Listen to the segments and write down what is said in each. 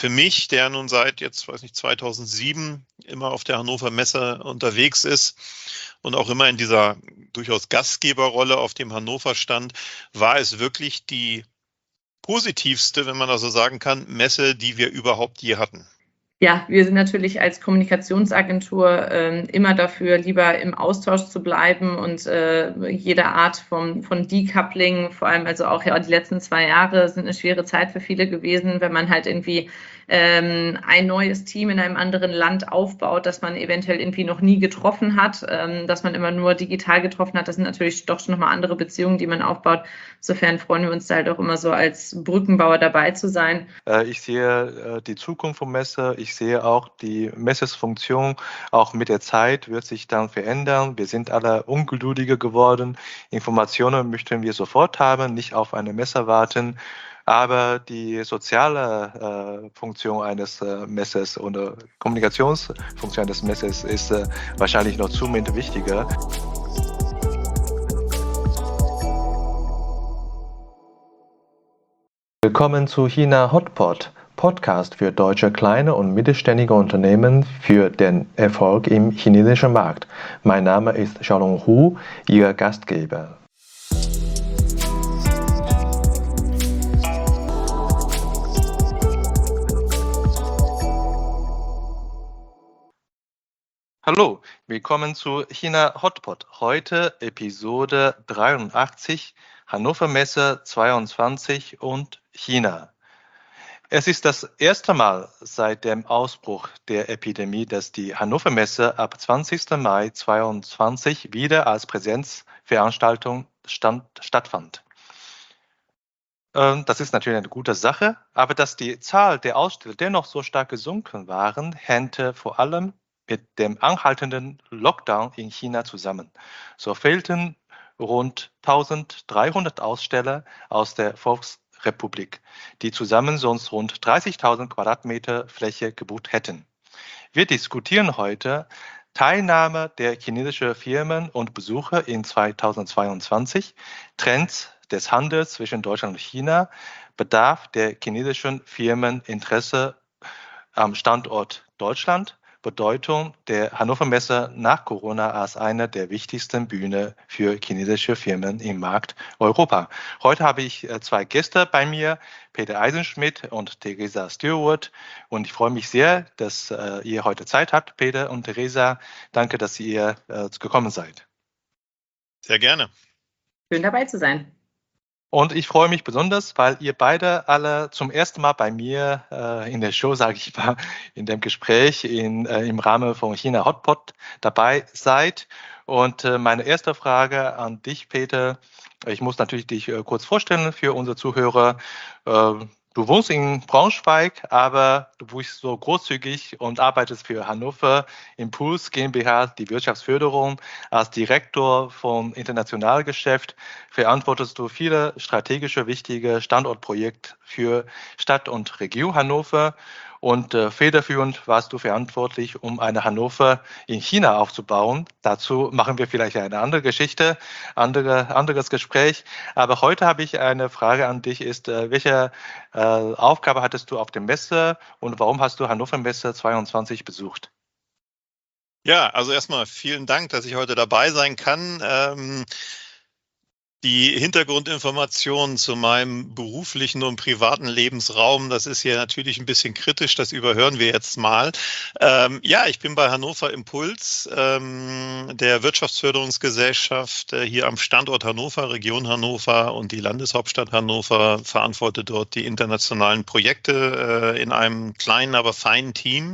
für mich, der nun seit jetzt, weiß nicht, 2007 immer auf der Hannover Messe unterwegs ist und auch immer in dieser durchaus Gastgeberrolle auf dem Hannover Stand, war es wirklich die positivste, wenn man das so sagen kann, Messe, die wir überhaupt je hatten. Ja, wir sind natürlich als Kommunikationsagentur immer dafür, lieber im Austausch zu bleiben und jede Art von Decoupling, vor allem also auch ja die letzten 2 Jahre sind eine schwere Zeit für viele gewesen, wenn man halt irgendwie ein neues Team in einem anderen Land aufbaut, das man eventuell irgendwie noch nie getroffen hat, dass man immer nur digital getroffen hat. Das sind natürlich doch schon nochmal andere Beziehungen, die man aufbaut. Insofern freuen wir uns da halt auch immer so als Brückenbauer dabei zu sein. Ich sehe die Zukunft von Messe. Ich sehe auch die Messesfunktion. Auch mit der Zeit wird sich dann verändern. Wir sind alle ungeduldiger geworden. Informationen möchten wir sofort haben, nicht auf eine Messe warten. Aber die soziale Funktion eines Messes oder Kommunikationsfunktion des Messes ist wahrscheinlich noch zunehmend wichtiger. Willkommen zu China Hotpot, Podcast für deutsche kleine und mittelständige Unternehmen für den Erfolg im chinesischen Markt. Mein Name ist Xiaolong Hu, Ihr Gastgeber. Hallo, willkommen zu China Hotpot. Heute Episode 83, Hannover Messe 22 und China. Es ist das erste Mal seit dem Ausbruch der Epidemie, dass die Hannover Messe ab 20. Mai 2022 wieder als Präsenzveranstaltung stattfand. Das ist natürlich eine gute Sache, aber dass die Zahl der Aussteller dennoch so stark gesunken waren, hängt vor allem mit dem anhaltenden Lockdown in China zusammen. So fehlten rund 1300 Aussteller aus der Volksrepublik, die zusammen sonst rund 30.000 Quadratmeter Fläche gebucht hätten. Wir diskutieren heute Teilnahme der chinesischen Firmen und Besucher in 2022, Trends des Handels zwischen Deutschland und China, Bedarf der chinesischen Firmen, Interesse am Standort Deutschland, Bedeutung der Hannover Messe nach Corona als eine der wichtigsten Bühnen für chinesische Firmen im Markt Europa. Heute habe ich 2 Gäste bei mir, Peter Eisenschmidt und Theresa Stewart. Und ich freue mich sehr, dass ihr heute Zeit habt, Peter und Theresa. Danke, dass ihr gekommen seid. Sehr gerne. Schön dabei zu sein. Und ich freue mich besonders, weil ihr beide alle zum ersten Mal bei mir in der Show, sage ich mal, in dem Gespräch im Rahmen von China Hotpot dabei seid. Und meine erste Frage an dich, Peter, ich muss natürlich dich kurz vorstellen für unsere Zuhörer. Du wohnst in Braunschweig, aber du bist so großzügig und arbeitest für Hannover Impuls GmbH, die Wirtschaftsförderung. Als Direktor vom Internationalgeschäft verantwortest du viele strategische, wichtige Standortprojekte für Stadt und Region Hannover. Und federführend warst du verantwortlich, um eine Hannover in China aufzubauen. Dazu machen wir vielleicht eine andere Geschichte, anderes Gespräch. Aber heute habe ich eine Frage an dich, welche Aufgabe hattest du auf der Messe und warum hast du Hannover Messe 22 besucht? Ja, also erstmal vielen Dank, dass ich heute dabei sein kann. Die Hintergrundinformationen zu meinem beruflichen und privaten Lebensraum, das ist hier natürlich ein bisschen kritisch, das überhören wir jetzt mal. Ja, ich bin bei Hannover Impuls, der Wirtschaftsförderungsgesellschaft hier am Standort Hannover, Region Hannover und die Landeshauptstadt Hannover, verantworte dort die internationalen Projekte in einem kleinen, aber feinen Team.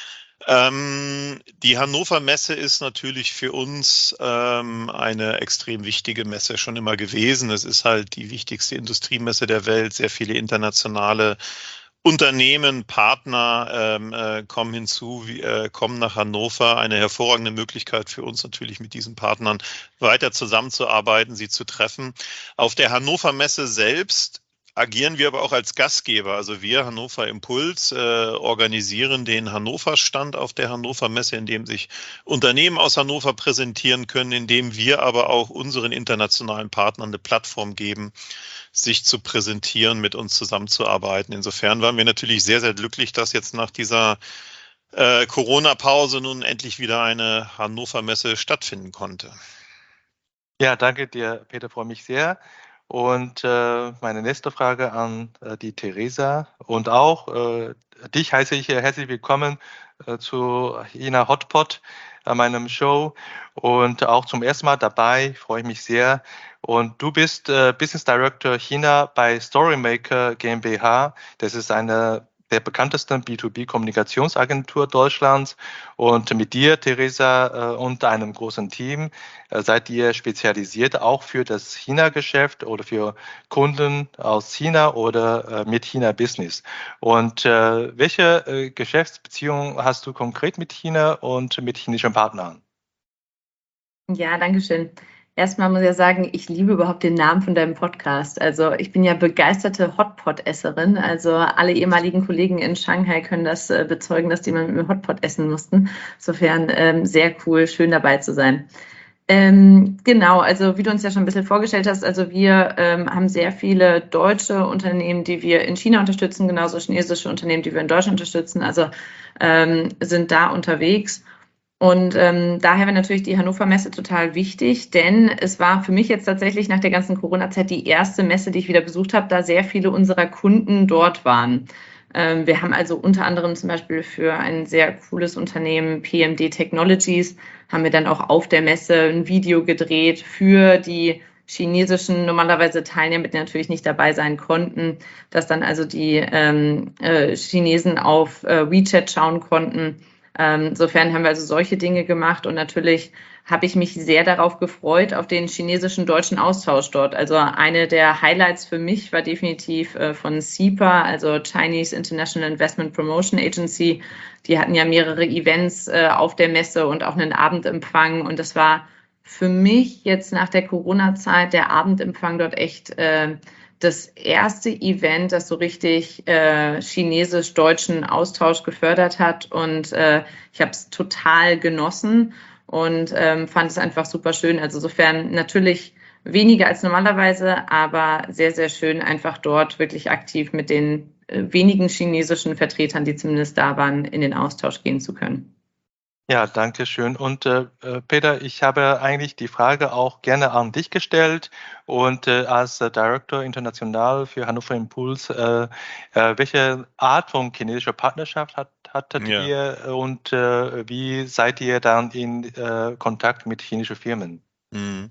Die Hannover Messe ist natürlich für uns eine extrem wichtige Messe schon immer gewesen. Es ist halt die wichtigste Industriemesse der Welt. Sehr viele internationale Unternehmen, Partner kommen hinzu, kommen nach Hannover. Eine hervorragende Möglichkeit für uns natürlich mit diesen Partnern weiter zusammenzuarbeiten, sie zu treffen. Auf der Hannover Messe selbst agieren wir aber auch als Gastgeber. Also wir, Hannover Impuls, organisieren den Hannover-Stand auf der Hannover Messe, in dem sich Unternehmen aus Hannover präsentieren können, indem wir aber auch unseren internationalen Partnern eine Plattform geben, sich zu präsentieren, mit uns zusammenzuarbeiten. Insofern waren wir natürlich sehr, sehr glücklich, dass jetzt nach dieser Corona-Pause nun endlich wieder eine Hannover-Messe stattfinden konnte. Ja, danke dir, Peter, freue mich sehr. Und meine nächste Frage an die Theresa und auch dich heiße ich herzlich willkommen zu China Hotpot, meinem Show und auch zum ersten Mal dabei, freue ich mich sehr. Und du bist Business Director China bei Storymaker GmbH. Das ist eine der bekanntesten B2B-Kommunikationsagentur Deutschlands. Und mit dir, Theresa, und einem großen Team seid ihr spezialisiert auch für das China-Geschäft oder für Kunden aus China oder mit China-Business. Und welche Geschäftsbeziehungen hast du konkret mit China und mit chinesischen Partnern? Ja, danke schön. Erstmal muss ich ja sagen, ich liebe überhaupt den Namen von deinem Podcast. Also ich bin ja begeisterte Hotpot-Esserin. Also alle ehemaligen Kollegen in Shanghai können das bezeugen, dass die mal mit mir Hotpot essen mussten. Insofern sehr cool, schön dabei zu sein. Genau, also wie du uns ja schon ein bisschen vorgestellt hast, also wir haben sehr viele deutsche Unternehmen, die wir in China unterstützen, genauso chinesische Unternehmen, die wir in Deutschland unterstützen, also sind da unterwegs. Und daher wäre natürlich die Hannover Messe total wichtig, denn es war für mich jetzt tatsächlich nach der ganzen Corona-Zeit die erste Messe, die ich wieder besucht habe, da sehr viele unserer Kunden dort waren. Wir haben also unter anderem zum Beispiel für ein sehr cooles Unternehmen, PMD Technologies, haben wir dann auch auf der Messe ein Video gedreht für die chinesischen normalerweise Teilnehmer, die natürlich nicht dabei sein konnten, dass dann also die Chinesen auf WeChat schauen konnten. Insofern haben wir also solche Dinge gemacht und natürlich habe ich mich sehr darauf gefreut, auf den chinesischen-deutschen Austausch dort. Also eine der Highlights für mich war definitiv von CIPA, also Chinese International Investment Promotion Agency. Die hatten ja mehrere Events auf der Messe und auch einen Abendempfang und das war für mich jetzt nach der Corona-Zeit der Abendempfang dort echt das erste Event, das so richtig chinesisch-deutschen Austausch gefördert hat und ich habe es total genossen und fand es einfach super schön. Also insofern natürlich weniger als normalerweise, aber sehr, sehr schön, einfach dort wirklich aktiv mit den wenigen chinesischen Vertretern, die zumindest da waren, in den Austausch gehen zu können. Ja, danke schön. Und Peter, ich habe eigentlich die Frage auch gerne an dich gestellt und als Director international für Hannover Impuls, welche Art von chinesischer Partnerschaft hattet ihr und wie seid ihr dann in Kontakt mit chinesischen Firmen? Mhm.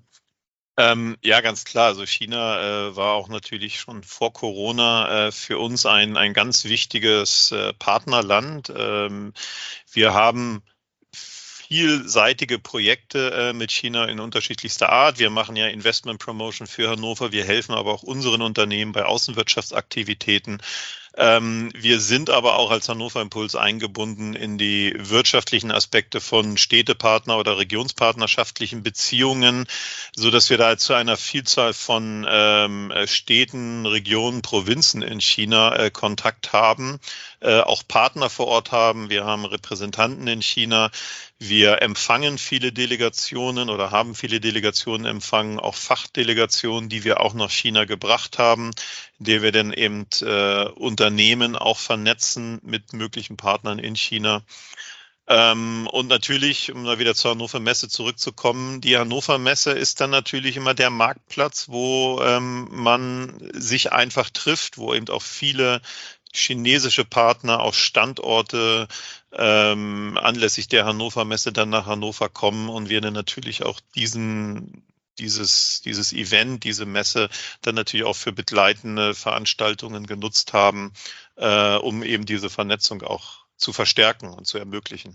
Ja, ganz klar. Also China war auch natürlich schon vor Corona für uns ein ganz wichtiges Partnerland. Wir haben vielseitige Projekte mit China in unterschiedlichster Art. Wir machen ja Investment Promotion für Hannover. Wir helfen aber auch unseren Unternehmen bei Außenwirtschaftsaktivitäten. Wir sind aber auch als Hannover Impuls eingebunden in die wirtschaftlichen Aspekte von Städtepartner- oder regionspartnerschaftlichen Beziehungen, so dass wir da zu einer Vielzahl von Städten, Regionen, Provinzen in China Kontakt haben, auch Partner vor Ort haben. Wir haben Repräsentanten in China. Wir empfangen viele Delegationen oder haben viele Delegationen empfangen, auch Fachdelegationen, die wir auch nach China gebracht haben, in der wir dann eben Unternehmen auch vernetzen mit möglichen Partnern in China. Und natürlich, um da wieder zur Hannover Messe zurückzukommen, die Hannover Messe ist dann natürlich immer der Marktplatz, wo man sich einfach trifft, wo eben auch viele chinesische Partner auf Standorte anlässlich der Hannover Messe dann nach Hannover kommen und wir dann natürlich auch dieses Event, diese Messe dann natürlich auch für begleitende Veranstaltungen genutzt haben, um eben diese Vernetzung auch zu verstärken und zu ermöglichen.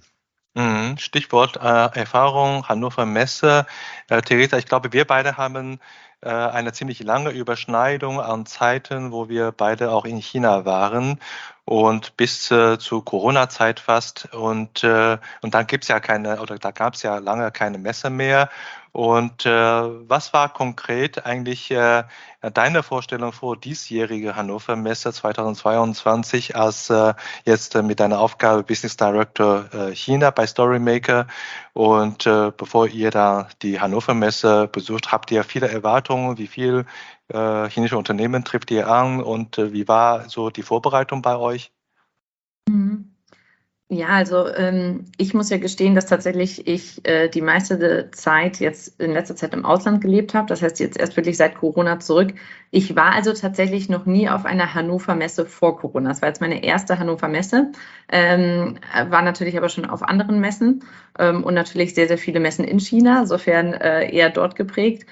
Stichwort Erfahrung, Hannover Messe. Theresa, ich glaube, wir beide haben eine ziemlich lange Überschneidung an Zeiten, wo wir beide auch in China waren und bis zur Corona-Zeit fast. Und dann gibt's ja keine, oder da gab es ja lange keine Messe mehr. Und was war konkret eigentlich deine Vorstellung vor diesjährige Hannover Messe 2022 als jetzt mit deiner Aufgabe Business Director China bei Storymaker? Und bevor ihr da die Hannover Messe besucht, habt ihr viele Erwartungen? Wie viel chinesische Unternehmen trifft ihr an und wie war so die Vorbereitung bei euch? Mhm. Ja, also ich muss ja gestehen, dass tatsächlich ich die meiste Zeit jetzt in letzter Zeit im Ausland gelebt habe. Das heißt jetzt erst wirklich seit Corona zurück. Ich war also tatsächlich noch nie auf einer Hannover Messe vor Corona. Das war jetzt meine erste Hannover Messe. War natürlich aber schon auf anderen Messen und natürlich sehr, sehr viele Messen in China, sofern eher dort geprägt.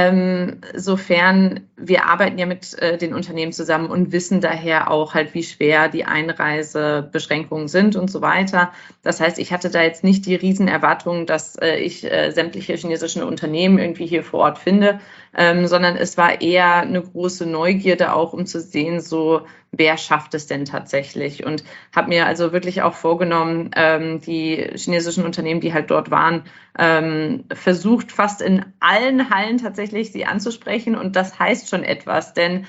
Sofern wir arbeiten ja mit den Unternehmen zusammen und wissen daher auch halt, wie schwer die Einreisebeschränkungen sind und so weiter. Das heißt, ich hatte da jetzt nicht die Riesenerwartung, dass ich sämtliche chinesischen Unternehmen irgendwie hier vor Ort finde, sondern es war eher eine große Neugierde auch, um zu sehen, so wer schafft es denn tatsächlich? Und habe mir also wirklich auch vorgenommen, die chinesischen Unternehmen, die halt dort waren, versucht fast in allen Hallen tatsächlich sie anzusprechen. Und das heißt schon etwas, denn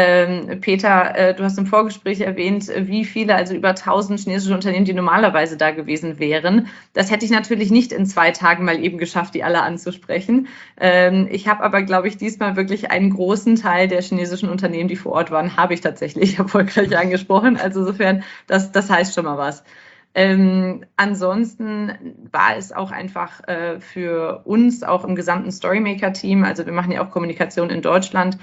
Peter, du hast im Vorgespräch erwähnt, wie viele, also über 1000 chinesische Unternehmen, die normalerweise da gewesen wären. Das hätte ich natürlich nicht in 2 Tagen mal eben geschafft, die alle anzusprechen. Ich habe aber, glaube ich, diesmal wirklich einen großen Teil der chinesischen Unternehmen, die vor Ort waren, habe ich tatsächlich erfolgreich angesprochen. Also insofern, das heißt schon mal was. Ansonsten war es auch einfach für uns, auch im gesamten Storymaker-Team, also wir machen ja auch Kommunikation in Deutschland,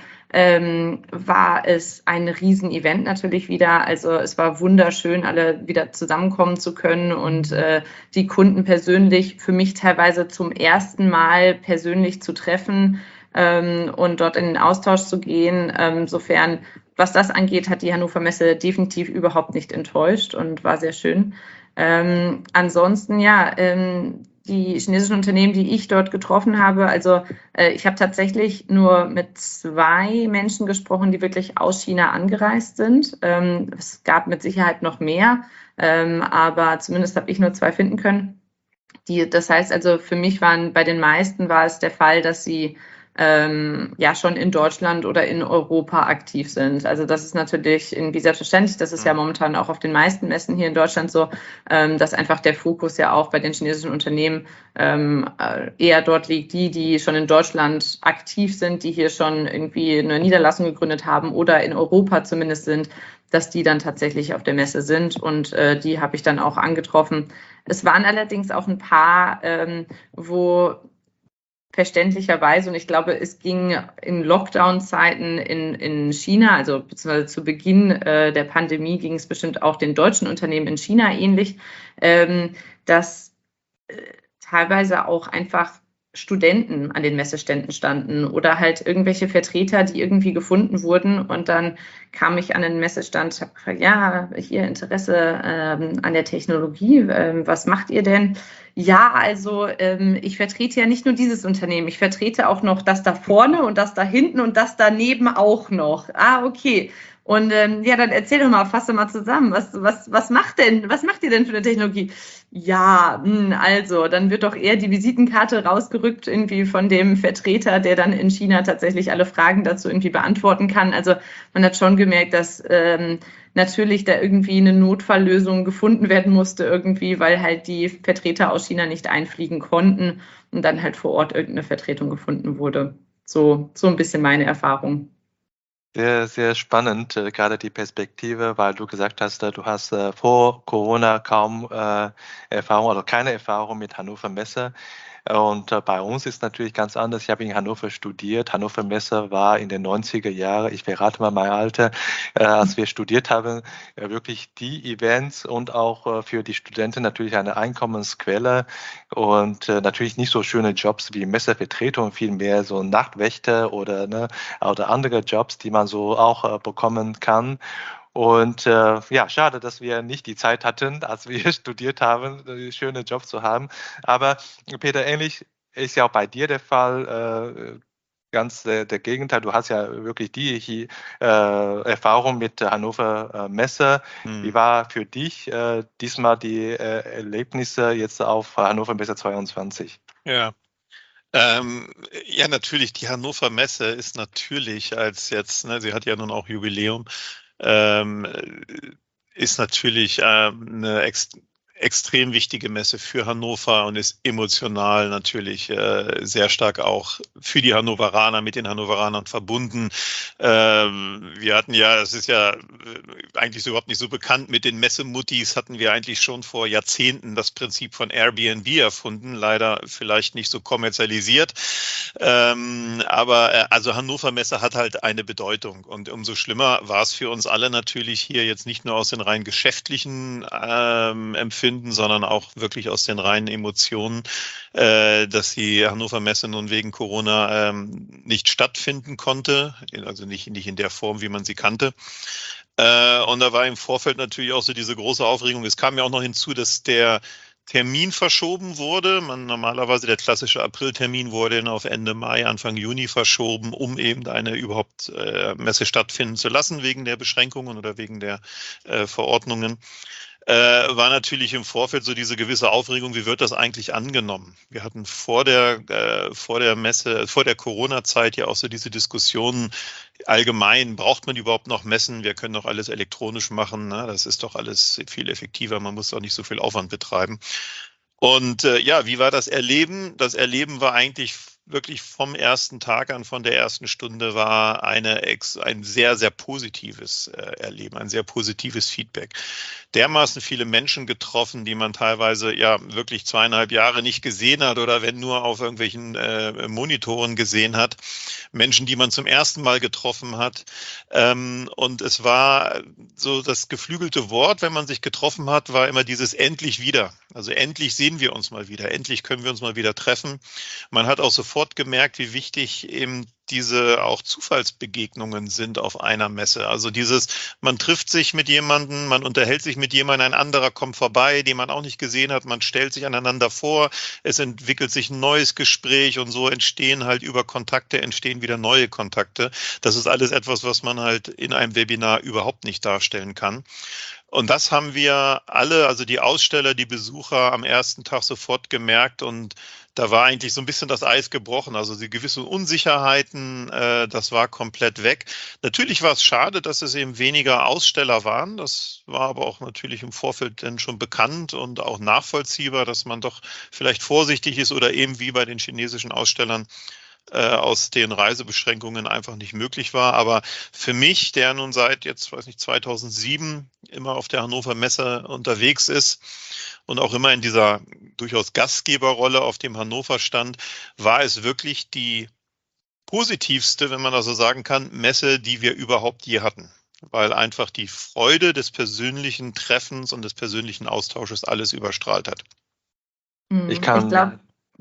war es ein Riesenevent natürlich wieder. Also es war wunderschön, alle wieder zusammenkommen zu können und die Kunden persönlich, für mich teilweise zum ersten Mal persönlich zu treffen und dort in den Austausch zu gehen. Insofern, was das angeht, hat die Hannover Messe definitiv überhaupt nicht enttäuscht und war sehr schön. Ansonsten, ja, die chinesischen Unternehmen, die ich dort getroffen habe, also ich habe tatsächlich nur mit 2 Menschen gesprochen, die wirklich aus China angereist sind. Es gab mit Sicherheit noch mehr, aber zumindest habe ich nur 2 finden können. Das heißt also, für mich bei den meisten war es der Fall, dass sie ja schon in Deutschland oder in Europa aktiv sind. Also das ist natürlich irgendwie selbstverständlich. Das ist ja momentan auch auf den meisten Messen hier in Deutschland so, dass einfach der Fokus ja auch bei den chinesischen Unternehmen eher dort liegt, die schon in Deutschland aktiv sind, die hier schon irgendwie eine Niederlassung gegründet haben oder in Europa zumindest sind, dass die dann tatsächlich auf der Messe sind und die habe ich dann auch angetroffen. Es waren allerdings auch ein paar, wo verständlicherweise, und ich glaube, es ging in Lockdown-Zeiten in China, also beziehungsweise zu Beginn der Pandemie ging es bestimmt auch den deutschen Unternehmen in China ähnlich, dass teilweise auch einfach Studenten an den Messeständen standen oder halt irgendwelche Vertreter, die irgendwie gefunden wurden. Und dann kam ich an den Messestand, habe gefragt, ja, hier Interesse an der Technologie, was macht ihr denn? Ja, also ich vertrete ja nicht nur dieses Unternehmen, ich vertrete auch noch das da vorne und das da hinten und das daneben auch noch. Ah, okay. Und ja, dann erzähl doch mal, fass doch mal zusammen. Was macht ihr denn für eine Technologie? Ja, also, dann wird doch eher die Visitenkarte rausgerückt, irgendwie von dem Vertreter, der dann in China tatsächlich alle Fragen dazu irgendwie beantworten kann. Also man hat schon gemerkt, dass natürlich da irgendwie eine Notfalllösung gefunden werden musste irgendwie, weil halt die Vertreter aus China nicht einfliegen konnten und dann halt vor Ort irgendeine Vertretung gefunden wurde. So ein bisschen meine Erfahrung. Sehr, sehr spannend, gerade die Perspektive, weil du gesagt hast, du hast vor Corona kaum Erfahrung oder keine Erfahrung mit Hannover Messe. Und bei uns ist natürlich ganz anders. Ich habe in Hannover studiert. Hannover Messe war in den 90er Jahren, ich verrate mal mein Alter, als wir studiert haben, wirklich die Events und auch für die Studenten natürlich eine Einkommensquelle und natürlich nicht so schöne Jobs wie Messevertretung, vielmehr so Nachtwächter oder andere Jobs, die man so auch bekommen kann. Und ja, schade, dass wir nicht die Zeit hatten, als wir studiert haben, schöne Job zu haben. Aber Peter, ähnlich ist ja auch bei dir der Fall. ganz der Gegenteil. Du hast ja wirklich die Erfahrung mit der Hannover Messe. Wie war für dich diesmal die Erlebnisse jetzt auf Hannover Messe 22? Ja. Ja, natürlich, die Hannover Messe ist natürlich als jetzt, ne, sie hat ja nun auch Jubiläum, ähm, ist natürlich eine extrem wichtige Messe für Hannover und ist emotional natürlich sehr stark auch für die Hannoveraner, mit den Hannoveranern verbunden. Wir hatten ja, das ist ja eigentlich überhaupt nicht so bekannt, mit den Messemuttis hatten wir eigentlich schon vor Jahrzehnten das Prinzip von Airbnb erfunden, leider vielleicht nicht so kommerzialisiert. Aber also Hannover Messe hat halt eine Bedeutung und umso schlimmer war es für uns alle natürlich hier jetzt nicht nur aus den rein geschäftlichen Empfinden, sondern auch wirklich aus den reinen Emotionen, dass die Hannover Messe nun wegen Corona nicht stattfinden konnte, also nicht in der Form, wie man sie kannte. Und da war im Vorfeld natürlich auch so diese große Aufregung. Es kam ja auch noch hinzu, dass der Termin verschoben wurde. Normalerweise der klassische Apriltermin wurde auf Ende Mai, Anfang Juni verschoben, um eben eine überhaupt Messe stattfinden zu lassen wegen der Beschränkungen oder wegen der Verordnungen. War natürlich im Vorfeld so diese gewisse Aufregung, wie wird das eigentlich angenommen? Wir hatten vor der Messe, vor der Corona-Zeit ja auch so diese Diskussionen allgemein, braucht man überhaupt noch Messen? Wir können doch alles elektronisch machen, ne? Das ist doch alles viel effektiver, man muss doch nicht so viel Aufwand betreiben. Und ja, wie war das Erleben? Das Erleben war eigentlich wirklich vom ersten Tag an, von der ersten Stunde war ein sehr, sehr positives Erleben, ein sehr positives Feedback. Dermaßen viele Menschen getroffen, die man teilweise ja wirklich 2,5 Jahre nicht gesehen hat oder wenn nur auf irgendwelchen Monitoren gesehen hat. Menschen, die man zum ersten Mal getroffen hat. Und es war so das geflügelte Wort, wenn man sich getroffen hat, war immer dieses endlich wieder. Also endlich sehen wir uns mal wieder, endlich können wir uns mal wieder treffen. Man hat auch sofort gemerkt, wie wichtig eben diese auch Zufallsbegegnungen sind auf einer Messe. Also man trifft sich mit jemandem, man unterhält sich mit jemandem, ein anderer kommt vorbei, den man auch nicht gesehen hat, man stellt sich aneinander vor, es entwickelt sich ein neues Gespräch und so entstehen halt über Kontakte, entstehen wieder neue Kontakte. Das ist alles etwas, was man halt in einem Webinar überhaupt nicht darstellen kann. Und das haben wir alle, also die Aussteller, die Besucher am ersten Tag sofort gemerkt und da war eigentlich so ein bisschen das Eis gebrochen, also die gewissen Unsicherheiten, das war komplett weg. Natürlich war es schade, dass es eben weniger Aussteller waren, das war aber auch natürlich im Vorfeld dann schon bekannt und auch nachvollziehbar, dass man doch vielleicht vorsichtig ist oder eben wie bei den chinesischen Ausstellern aus den Reisebeschränkungen einfach nicht möglich war. Aber für mich, der nun seit jetzt, weiß nicht, 2007 immer auf der Hannover Messe unterwegs ist und auch immer in dieser durchaus Gastgeberrolle auf dem Hannover Stand, war es wirklich die positivste, wenn man das so sagen kann, Messe, die wir überhaupt je hatten. Weil einfach die Freude des persönlichen Treffens und des persönlichen Austausches alles überstrahlt hat. Ich kann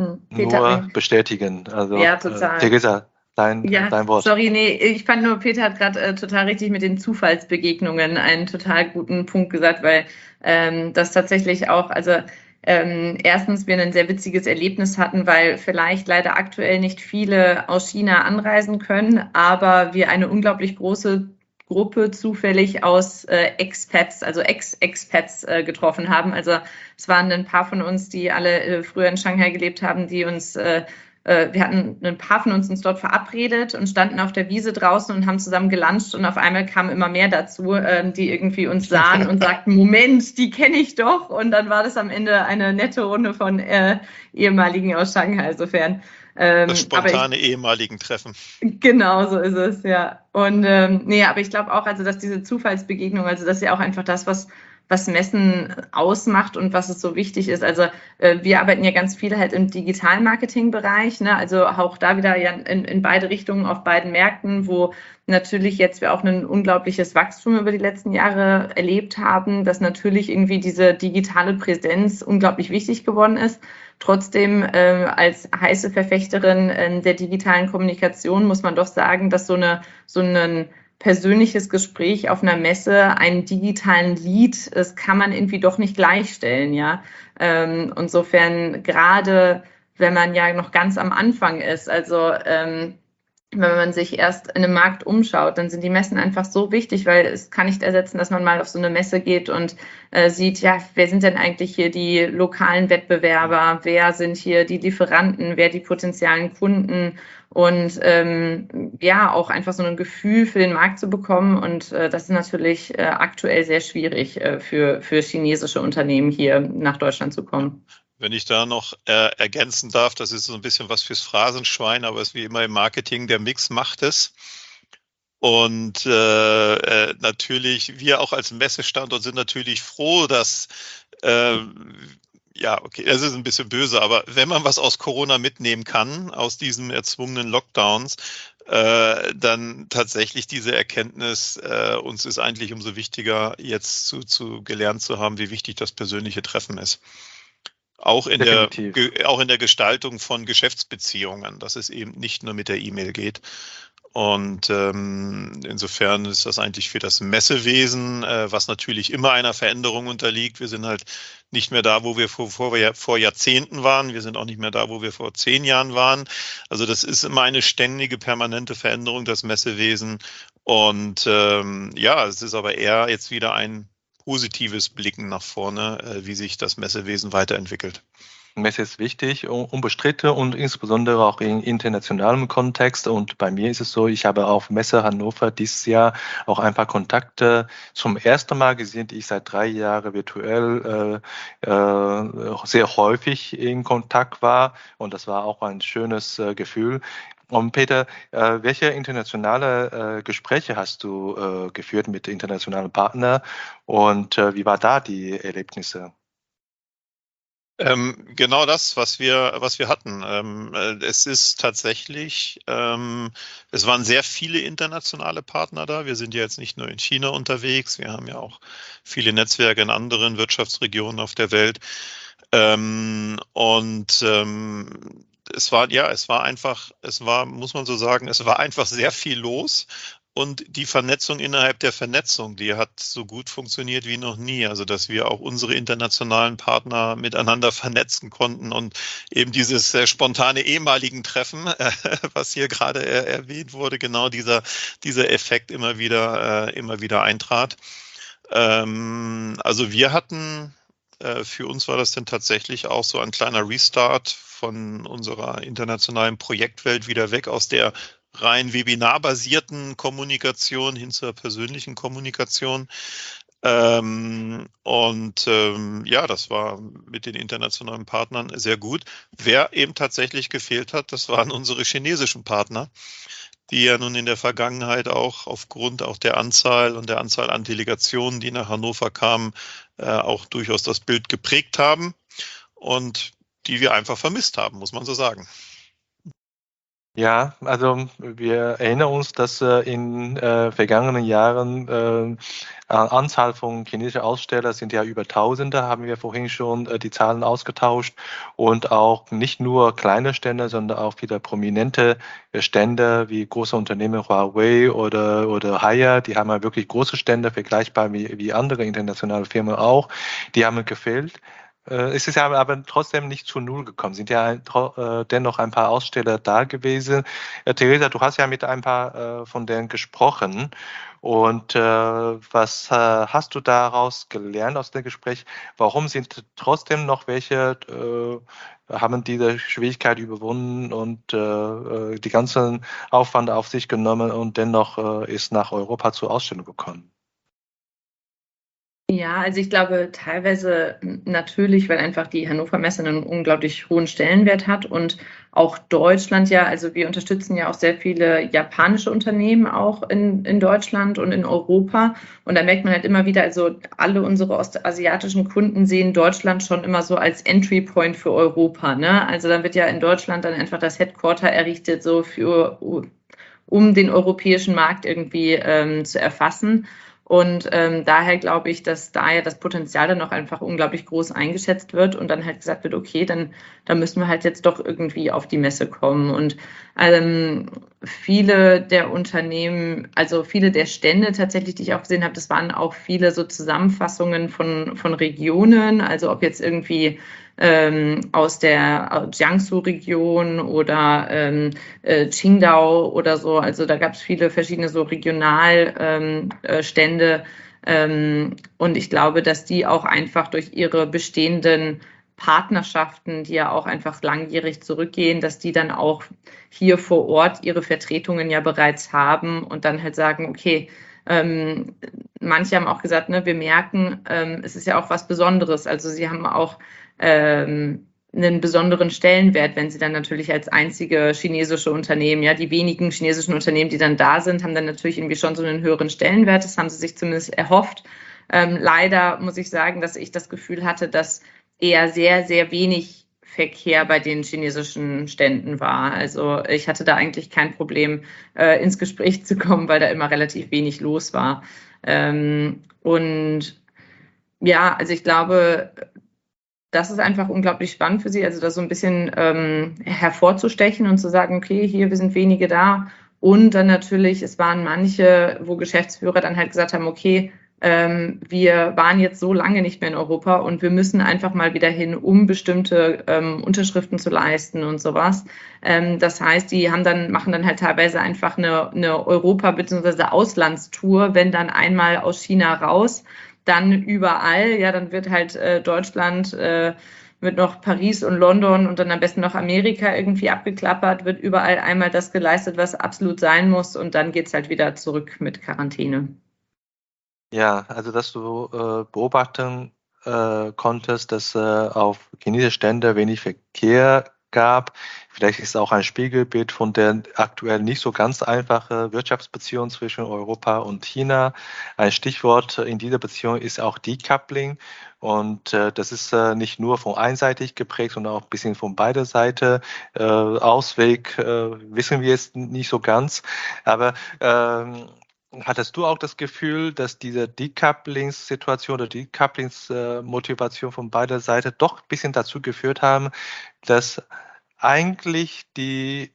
nur bestätigen. Also, ja, total. Teresa, dein Wort. Sorry, nee, ich fand nur, Peter hat gerade total richtig mit den Zufallsbegegnungen einen total guten Punkt gesagt, weil das tatsächlich auch, also erstens wir ein sehr witziges Erlebnis hatten, weil vielleicht leider aktuell nicht viele aus China anreisen können, aber wir eine unglaublich große Gruppe zufällig aus Expats, also Ex-Expats getroffen haben. Also es waren ein paar von uns, die alle früher in Shanghai gelebt haben, die uns, wir hatten ein paar von uns dort verabredet und standen auf der Wiese draußen und haben zusammen geluncht und auf einmal kamen immer mehr dazu, die irgendwie uns sahen und sagten, Moment, die kenne ich doch. Und dann war das am Ende eine nette Runde von ehemaligen aus Shanghai, insofern. Das spontane ehemaligen Treffen. Genau, so ist es, ja. Und nee, aber ich glaube auch, also dass diese Zufallsbegegnung, also das ist ja auch einfach das, was Messen ausmacht und was es so wichtig ist. Also wir arbeiten ja ganz viel halt im digitalen Marketingbereich, ne? Also auch da wieder ja in beide Richtungen auf beiden Märkten, wo natürlich jetzt wir auch ein unglaubliches Wachstum über die letzten Jahre erlebt haben, dass natürlich irgendwie diese digitale Präsenz unglaublich wichtig geworden ist. Trotzdem als heiße Verfechterin der digitalen Kommunikation muss man doch sagen, dass so ein persönliches Gespräch auf einer Messe, einen digitalen Lead, das kann man irgendwie doch nicht gleichstellen, ja. Insofern gerade, wenn man ja noch ganz am Anfang ist, also wenn man sich erst in einem Markt umschaut, dann sind die Messen einfach so wichtig, weil es kann nicht ersetzen, dass man mal auf so eine Messe geht und sieht, ja, wer sind denn eigentlich hier die lokalen Wettbewerber, wer sind hier die Lieferanten, wer die potenziellen Kunden und ja, auch einfach so ein Gefühl für den Markt zu bekommen. Und das ist natürlich aktuell sehr schwierig für chinesische Unternehmen hier nach Deutschland zu kommen. Wenn ich da noch ergänzen darf, das ist so ein bisschen was fürs Phrasenschwein, aber es ist wie immer im Marketing, der Mix macht es. Und natürlich, wir auch als Messestandort sind natürlich froh, dass, ja, okay, das ist ein bisschen böse, aber wenn man was aus Corona mitnehmen kann, aus diesen erzwungenen Lockdowns, dann tatsächlich diese Erkenntnis, uns ist eigentlich umso wichtiger, jetzt zu gelernt zu haben, wie wichtig das persönliche Treffen ist. Auch in der Gestaltung von Geschäftsbeziehungen, dass es eben nicht nur mit der E-Mail geht. Und insofern ist das eigentlich für das Messewesen, was natürlich immer einer Veränderung unterliegt. Wir sind halt nicht mehr da, wo wir vor Jahrzehnten waren. Wir sind auch nicht mehr da, wo wir vor 10 Jahren waren. Also das ist immer eine ständige, permanente Veränderung, das Messewesen. Und ja, es ist aber eher jetzt wieder ein positives Blicken nach vorne, wie sich das Messewesen weiterentwickelt. Messe ist wichtig, unbestritten und insbesondere auch in internationalem Kontext. Und bei mir ist es so, ich habe auf Messe Hannover dieses Jahr auch ein paar Kontakte zum ersten Mal gesehen, die ich seit 3 Jahren virtuell sehr häufig in Kontakt war. Und das war auch ein schönes Gefühl. Und Peter, welche internationale Gespräche hast du geführt mit internationalen Partnern und wie war da die Erlebnisse? Genau das, was wir hatten. Es ist tatsächlich, es waren sehr viele internationale Partner da. Wir sind ja jetzt nicht nur in China unterwegs, wir haben ja auch viele Netzwerke in anderen Wirtschaftsregionen auf der Welt. Es war, muss man so sagen, es war einfach sehr viel los. Und die Vernetzung innerhalb der Vernetzung, die hat so gut funktioniert wie noch nie. Also, dass wir auch unsere internationalen Partner miteinander vernetzen konnten und eben dieses spontane ehemaligen Treffen, was hier gerade erwähnt wurde, genau dieser Effekt immer wieder eintrat. Also wir hatten, für uns war das dann tatsächlich auch so ein kleiner Restart von unserer internationalen Projektwelt wieder weg aus der rein webinarbasierten Kommunikation hin zur persönlichen Kommunikation. Ja, das war mit den internationalen Partnern sehr gut. Wer eben tatsächlich gefehlt hat, das waren unsere chinesischen Partner, die ja nun in der Vergangenheit auch aufgrund auch der Anzahl an Delegationen, die nach Hannover kamen, auch durchaus das Bild geprägt haben und die wir einfach vermisst haben, muss man so sagen. Ja, also wir erinnern uns, dass in vergangenen Jahren Anzahl von chinesischen Ausstellern sind ja über Tausende, haben wir vorhin schon die Zahlen ausgetauscht und auch nicht nur kleine Stände, sondern auch viele prominente Stände wie große Unternehmen Huawei oder Haier, die haben ja wirklich große Stände, vergleichbar wie andere internationale Firmen auch, die haben gefehlt. Es ist ja aber trotzdem nicht zu Null gekommen. Sind ja dennoch ein paar Aussteller da gewesen. Theresa, du hast ja mit ein paar von denen gesprochen. Und was hast du daraus gelernt aus dem Gespräch? Warum sind trotzdem noch welche, haben diese Schwierigkeit überwunden und die ganzen Aufwand auf sich genommen und dennoch ist nach Europa zur Ausstellung gekommen? Ja, also ich glaube teilweise natürlich, weil einfach die Hannover Messe einen unglaublich hohen Stellenwert hat und auch Deutschland ja, also wir unterstützen ja auch sehr viele japanische Unternehmen auch in Deutschland und in Europa. Und da merkt man halt immer wieder, also alle unsere ostasiatischen Kunden sehen Deutschland schon immer so als Entry Point für Europa, ne? Also dann wird ja in Deutschland dann einfach das Headquarter errichtet, so um den europäischen Markt irgendwie zu erfassen. Und daher glaube ich, dass da ja das Potenzial dann auch einfach unglaublich groß eingeschätzt wird und dann halt gesagt wird, okay, dann müssen wir halt jetzt doch irgendwie auf die Messe kommen. Und viele der Unternehmen, also viele der Stände tatsächlich, die ich auch gesehen habe, das waren auch viele so Zusammenfassungen von Regionen, also ob jetzt irgendwie aus der Jiangsu-Region oder Qingdao oder so. Also da gab es viele verschiedene so Regionalstände. Und ich glaube, dass die auch einfach durch ihre bestehenden Partnerschaften, die ja auch einfach langjährig zurückgehen, dass die dann auch hier vor Ort ihre Vertretungen ja bereits haben und dann halt sagen, okay, manche haben auch gesagt, ne, wir merken, es ist ja auch was Besonderes. Also sie haben auch einen besonderen Stellenwert, wenn sie dann natürlich als einzige chinesische Unternehmen, ja, die wenigen chinesischen Unternehmen, die dann da sind, haben dann natürlich irgendwie schon so einen höheren Stellenwert. Das haben sie sich zumindest erhofft. Leider muss ich sagen, dass ich das Gefühl hatte, dass eher sehr, sehr wenig Verkehr bei den chinesischen Ständen war. Also ich hatte da eigentlich kein Problem, ins Gespräch zu kommen, weil da immer relativ wenig los war. Und ja, also ich glaube, das ist einfach unglaublich spannend für sie, also da so ein bisschen hervorzustechen und zu sagen, okay, hier, wir sind wenige da. Und dann natürlich, es waren manche, wo Geschäftsführer dann halt gesagt haben, okay, wir waren jetzt so lange nicht mehr in Europa und wir müssen einfach mal wieder hin, um bestimmte Unterschriften zu leisten und sowas. Das heißt, die machen dann halt teilweise einfach eine Europa- bzw. Auslandstour, wenn dann einmal aus China raus, dann überall, ja, dann wird halt Deutschland mit noch Paris und London und dann am besten noch Amerika irgendwie abgeklappert, wird überall einmal das geleistet, was absolut sein muss und dann geht's halt wieder zurück mit Quarantäne. Ja, also dass du beobachten konntest, dass auf chinesischen Ständen wenig Verkehr gab. Vielleicht ist es auch ein Spiegelbild von der aktuell nicht so ganz einfachen Wirtschaftsbeziehung zwischen Europa und China. Ein Stichwort in dieser Beziehung ist auch Decoupling. Und das ist nicht nur von einseitig geprägt, sondern auch ein bisschen von beider Seiten. Ausweg wissen wir jetzt nicht so ganz. Aber hattest du auch das Gefühl, dass diese Decouplings-Situation oder Decouplings-Motivation von beider Seiten doch ein bisschen dazu geführt haben, dass eigentlich die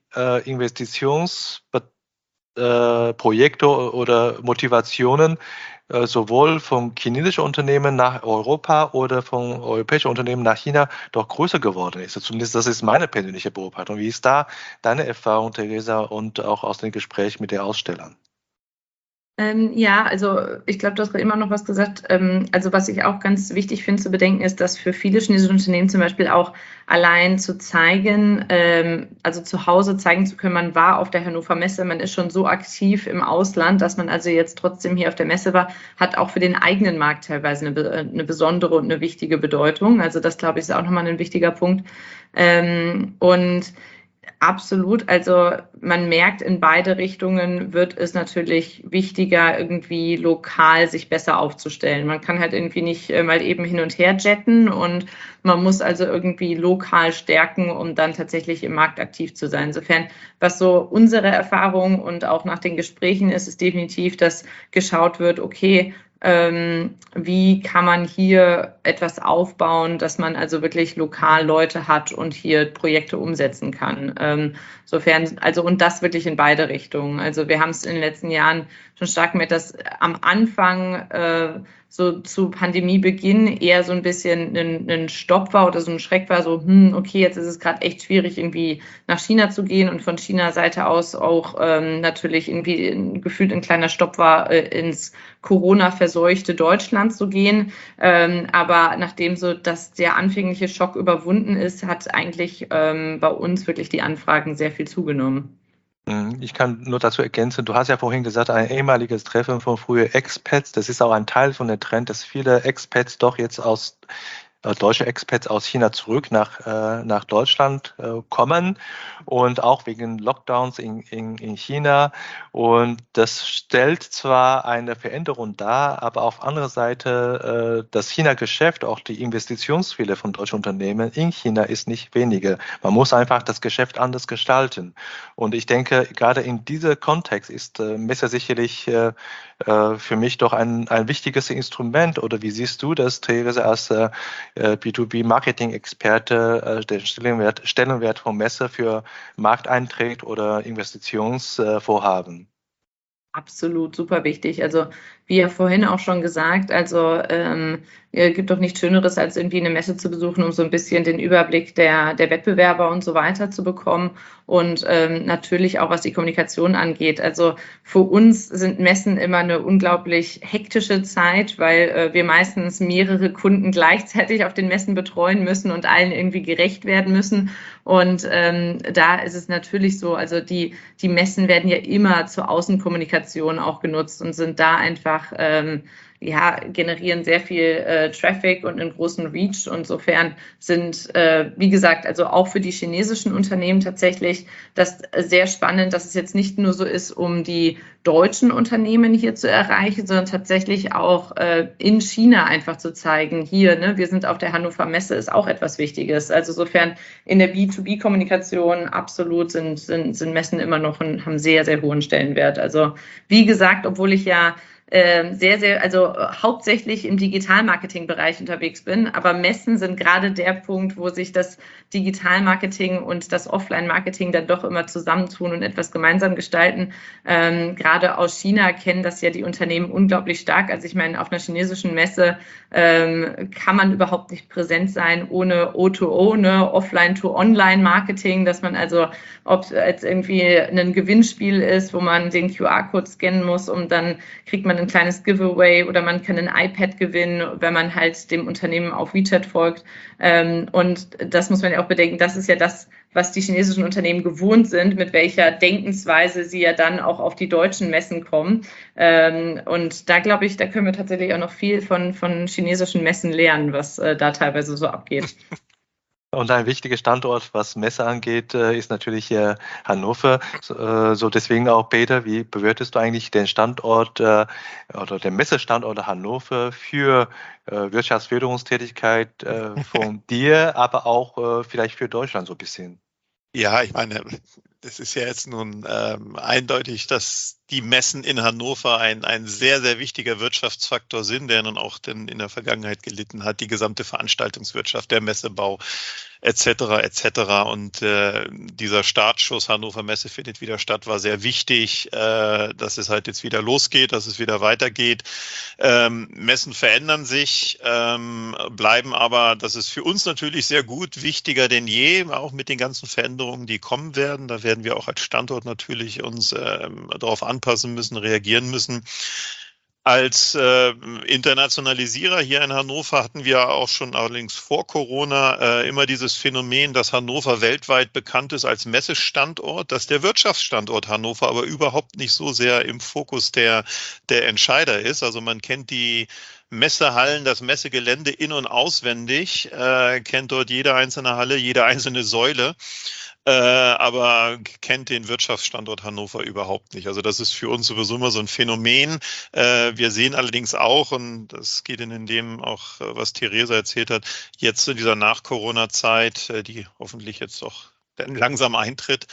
Investitionsprojekte oder Motivationen sowohl vom chinesischen Unternehmen nach Europa oder vom europäischen Unternehmen nach China doch größer geworden ist? Zumindest das ist meine persönliche Beobachtung. Wie ist da deine Erfahrung, Theresa, und auch aus dem Gespräch mit den Ausstellern? Ja, also ich glaube, du hast gerade immer noch was gesagt. Also was ich auch ganz wichtig finde zu bedenken, ist, dass für viele chinesische Unternehmen zum Beispiel auch allein zu zeigen, also zu Hause zeigen zu können, man war auf der Hannover Messe, man ist schon so aktiv im Ausland, dass man also jetzt trotzdem hier auf der Messe war, hat auch für den eigenen Markt teilweise eine besondere und eine wichtige Bedeutung. Also das, glaube ich, ist auch nochmal ein wichtiger Punkt. Und absolut. Also man merkt, in beide Richtungen wird es natürlich wichtiger, irgendwie lokal sich besser aufzustellen. Man kann halt irgendwie nicht mal eben hin und her jetten und man muss also irgendwie lokal stärken, um dann tatsächlich im Markt aktiv zu sein. Insofern, was so unsere Erfahrung und auch nach den Gesprächen ist, ist definitiv, dass geschaut wird, okay, wie kann man hier etwas aufbauen, dass man also wirklich lokal Leute hat und hier Projekte umsetzen kann. Sofern, also und das wirklich in beide Richtungen. Also wir haben es in den letzten Jahren schon stark gemerkt, dass am Anfang so zu Pandemiebeginn eher so ein bisschen ein Stopp war oder so ein Schreck war, so, okay, jetzt ist es gerade echt schwierig, irgendwie nach China zu gehen und von China-Seite aus auch natürlich irgendwie gefühlt ein kleiner Stopp war, ins Corona-verseuchte Deutschland zu gehen. Aber nachdem so dass der anfängliche Schock überwunden ist, hat eigentlich bei uns wirklich die Anfragen sehr viel zugenommen. Ich kann nur dazu ergänzen, du hast ja vorhin gesagt, ein ehemaliges Treffen von früher Expats. Das ist auch ein Teil von der Trend, dass viele Expats doch jetzt deutsche Expats aus China zurück nach Deutschland kommen und auch wegen Lockdowns in China. Und das stellt zwar eine Veränderung dar, aber auf anderer Seite das China-Geschäft, auch die Investitionswille von deutschen Unternehmen in China ist nicht weniger. Man muss einfach das Geschäft anders gestalten. Und ich denke, gerade in diesem Kontext ist Messe sicherlich für mich doch ein wichtiges Instrument. Oder wie siehst du das, Therese, als B2B-Marketing-Experte, der Stellenwert von Messe für Markteintritt oder Investitionsvorhaben? Absolut, super wichtig. Also wie ja vorhin auch schon gesagt, also gibt doch nichts Schöneres, als irgendwie eine Messe zu besuchen, um so ein bisschen den Überblick der Wettbewerber und so weiter zu bekommen. Und natürlich auch, was die Kommunikation angeht. Also für uns sind Messen immer eine unglaublich hektische Zeit, weil wir meistens mehrere Kunden gleichzeitig auf den Messen betreuen müssen und allen irgendwie gerecht werden müssen. Und da ist es natürlich so, also die Messen werden ja immer zur Außenkommunikation auch genutzt und sind da einfach generieren sehr viel Traffic und einen großen Reach. Insofern sind, wie gesagt, also auch für die chinesischen Unternehmen tatsächlich das sehr spannend, dass es jetzt nicht nur so ist, um die deutschen Unternehmen hier zu erreichen, sondern tatsächlich auch in China einfach zu zeigen, hier, ne, wir sind auf der Hannover Messe, ist auch etwas Wichtiges. Also insofern in der B2B-Kommunikation absolut sind Messen immer noch haben sehr, sehr hohen Stellenwert. Also wie gesagt, obwohl ich ja hauptsächlich im Digital-Marketing-Bereich unterwegs bin. Aber Messen sind gerade der Punkt, wo sich das Digital-Marketing und das Offline-Marketing dann doch immer zusammentun und etwas gemeinsam gestalten. Gerade aus China kennen das ja die Unternehmen unglaublich stark. Also ich meine, auf einer chinesischen Messe kann man überhaupt nicht präsent sein ohne O2O, ne? Offline-to-Online-Marketing, dass man also, ob es jetzt irgendwie ein Gewinnspiel ist, wo man den QR-Code scannen muss, dann kriegt man ein kleines Giveaway oder man kann ein iPad gewinnen, wenn man halt dem Unternehmen auf WeChat folgt. Und das muss man ja auch bedenken, das ist ja das, was die chinesischen Unternehmen gewohnt sind, mit welcher Denkensweise sie ja dann auch auf die deutschen Messen kommen. Und da glaube ich, da können wir tatsächlich auch noch viel von chinesischen Messen lernen, was da teilweise so abgeht. Und ein wichtiger Standort, was Messe angeht, ist natürlich Hannover. So deswegen auch, Peter, wie bewertest du eigentlich den Standort oder den Messestandort Hannover für Wirtschaftsförderungstätigkeit von dir, aber auch vielleicht für Deutschland so ein bisschen? Ja, ich meine, es ist ja jetzt nun eindeutig, dass die Messen in Hannover ein sehr, sehr wichtiger Wirtschaftsfaktor sind, der nun auch in der Vergangenheit gelitten hat, die gesamte Veranstaltungswirtschaft, der Messebau etc. etc. Und dieser Startschuss Hannover Messe findet wieder statt, war sehr wichtig, dass es halt jetzt wieder losgeht, dass es wieder weitergeht. Messen verändern sich, bleiben aber, das ist für uns natürlich sehr gut, wichtiger denn je, auch mit den ganzen Veränderungen, die kommen werden. Da werden wir auch als Standort natürlich uns darauf anpassen müssen, reagieren müssen. Als Internationalisierer hier in Hannover hatten wir auch schon allerdings vor Corona immer dieses Phänomen, dass Hannover weltweit bekannt ist als Messestandort, dass der Wirtschaftsstandort Hannover aber überhaupt nicht so sehr im Fokus der Entscheider ist. Also man kennt die Messehallen, das Messegelände in- und auswendig, kennt dort jede einzelne Halle, jede einzelne Säule. Aber kennt den Wirtschaftsstandort Hannover überhaupt nicht. Also das ist für uns sowieso immer so ein Phänomen. Wir sehen allerdings auch, und das geht in dem auch, was Theresa erzählt hat, jetzt in dieser Nach-Corona-Zeit, die hoffentlich jetzt doch langsam eintritt,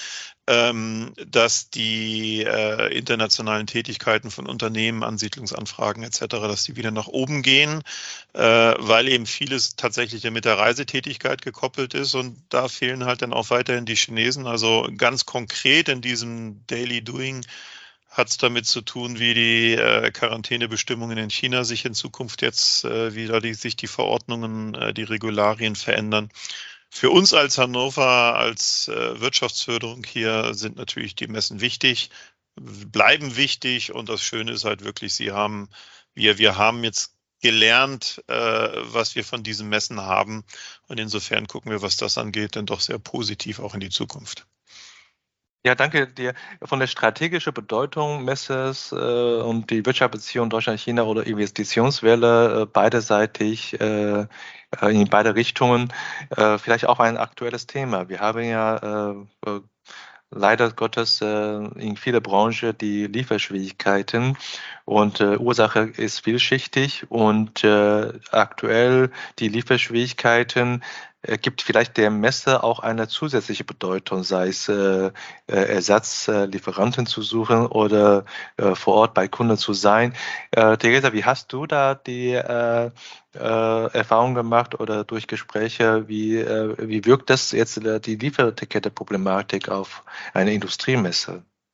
dass die internationalen Tätigkeiten von Unternehmen, Ansiedlungsanfragen etc., dass die wieder nach oben gehen, weil eben vieles tatsächlich mit der Reisetätigkeit gekoppelt ist und da fehlen halt dann auch weiterhin die Chinesen. Also ganz konkret in diesem Daily Doing hat es damit zu tun, wie die Quarantänebestimmungen in China sich in Zukunft jetzt sich die Verordnungen, die Regularien verändern. Für uns als Hannover, als Wirtschaftsförderung hier sind natürlich die Messen wichtig, bleiben wichtig und das Schöne ist halt wirklich, wir haben jetzt gelernt, was wir von diesen Messen haben und insofern gucken wir, was das angeht, dann doch sehr positiv auch in die Zukunft. Ja, danke dir. Von der strategischen Bedeutung Messes und die Wirtschaftsbeziehungen Deutschland-China oder Investitionswelle beiderseitig in beide Richtungen, vielleicht auch ein aktuelles Thema. Wir haben ja leider Gottes in vielen Branchen die Lieferschwierigkeiten und Ursache ist vielschichtig und aktuell die Lieferschwierigkeiten gibt vielleicht der Messe auch eine zusätzliche Bedeutung, sei es Ersatzlieferanten zu suchen oder vor Ort bei Kunden zu sein. Theresa, wie hast du da die Erfahrung gemacht oder durch Gespräche, wie wirkt das jetzt die Lieferkette-Problematik auf eine Industriemesse?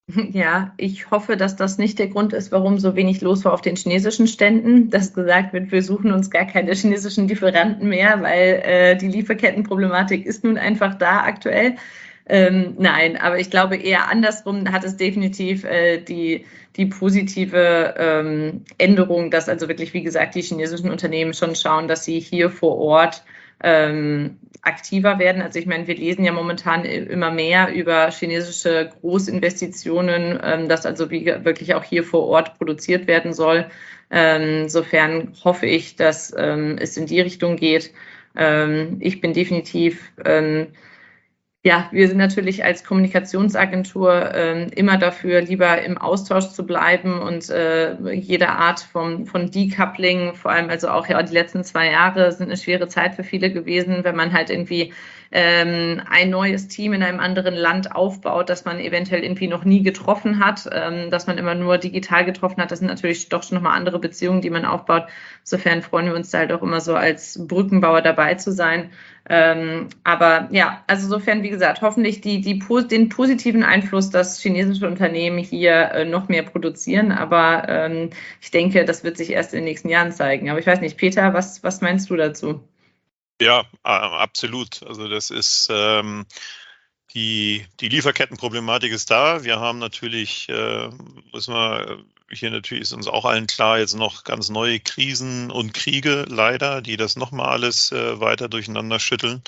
Ja, ich hoffe, dass das nicht der Grund ist, warum so wenig los war auf den chinesischen Ständen, dass gesagt wird, wir suchen uns gar keine chinesischen Lieferanten mehr, weil die Lieferkettenproblematik ist nun einfach da aktuell. Nein, aber ich glaube eher andersrum hat es definitiv die positive Änderung, dass also wirklich, wie gesagt, die chinesischen Unternehmen schon schauen, dass sie hier vor Ort aktiver werden. Also ich meine, wir lesen ja momentan immer mehr über chinesische Großinvestitionen, dass also wirklich auch hier vor Ort produziert werden soll. Insofern hoffe ich, dass es in die Richtung geht. Ich bin definitiv ja, wir sind natürlich als Kommunikationsagentur immer dafür, lieber im Austausch zu bleiben und jede Art von Decoupling, vor allem also auch ja die letzten 2 Jahre sind eine schwere Zeit für viele gewesen, wenn man halt irgendwie ein neues Team in einem anderen Land aufbaut, das man eventuell irgendwie noch nie getroffen hat, dass man immer nur digital getroffen hat. Das sind natürlich doch schon nochmal andere Beziehungen, die man aufbaut. Insofern freuen wir uns da halt auch immer so als Brückenbauer dabei zu sein. Aber ja, also insofern, wie gesagt, hoffentlich den positiven Einfluss, dass chinesische Unternehmen hier noch mehr produzieren. Aber ich denke, das wird sich erst in den nächsten Jahren zeigen. Aber ich weiß nicht, Peter, was meinst du dazu? Ja, absolut. Also das ist die Lieferkettenproblematik ist da. Wir haben natürlich, müssen wir hier natürlich ist uns auch allen klar, jetzt noch ganz neue Krisen und Kriege leider, die das nochmal alles weiter durcheinander schütteln.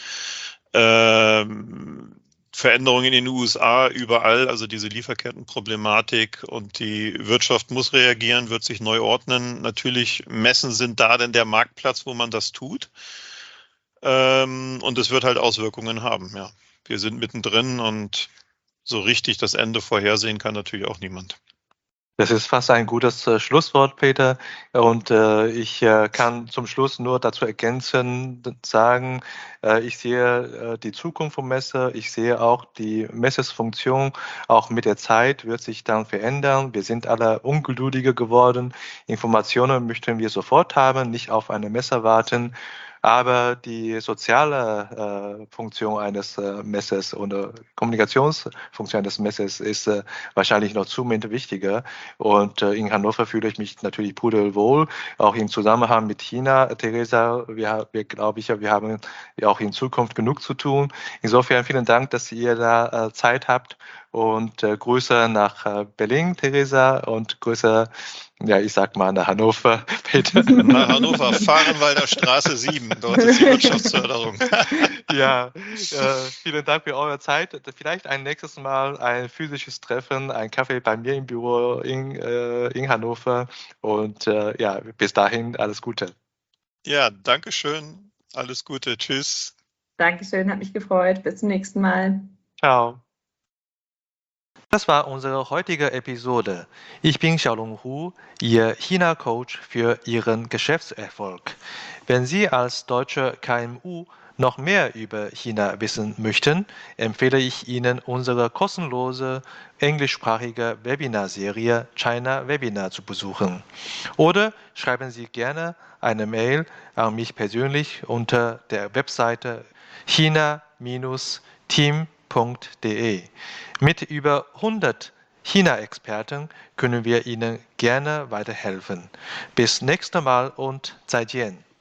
Veränderungen in den USA überall, also diese Lieferkettenproblematik und die Wirtschaft muss reagieren, wird sich neu ordnen. Natürlich Messen sind da denn der Marktplatz, wo man das tut. Und es wird halt Auswirkungen haben, ja. Wir sind mittendrin und so richtig das Ende vorhersehen kann natürlich auch niemand. Das ist fast ein gutes Schlusswort, Peter. Und ich kann zum Schluss nur dazu ergänzen, sagen, ich sehe die Zukunft von Messe, ich sehe auch die Messesfunktion, auch mit der Zeit wird sich dann verändern. Wir sind alle ungeduldiger geworden. Informationen möchten wir sofort haben, nicht auf eine Messe warten. Aber die soziale Funktion eines Messes oder Kommunikationsfunktion eines Messes ist wahrscheinlich noch zunehmend wichtiger. Und in Hannover fühle ich mich natürlich pudelwohl, auch im Zusammenhang mit China. Theresa, wir glaube ich, wir haben ja auch in Zukunft genug zu tun. Insofern vielen Dank, dass ihr da Zeit habt. Und Grüße nach Berlin, Theresa, und Grüße, ja, ich sag mal nach Hannover, Peter. Nach Hannover, Fahrenwalder Straße 7, dort ist die Wirtschaftsförderung. Ja, vielen Dank für eure Zeit. Vielleicht ein nächstes Mal ein physisches Treffen, ein Kaffee bei mir im Büro in Hannover. Und ja, bis dahin alles Gute. Ja, danke schön. Alles Gute. Tschüss. Dankeschön, hat mich gefreut. Bis zum nächsten Mal. Ciao. Das war unsere heutige Episode. Ich bin Xiaolong Hu, Ihr China-Coach für Ihren Geschäftserfolg. Wenn Sie als deutsche KMU noch mehr über China wissen möchten, empfehle ich Ihnen unsere kostenlose englischsprachige Webinarserie China Webinar zu besuchen. Oder schreiben Sie gerne eine Mail an mich persönlich unter der Webseite china-team.de. Mit über 100 China-Experten können wir Ihnen gerne weiterhelfen. Bis nächstes Mal und 再见.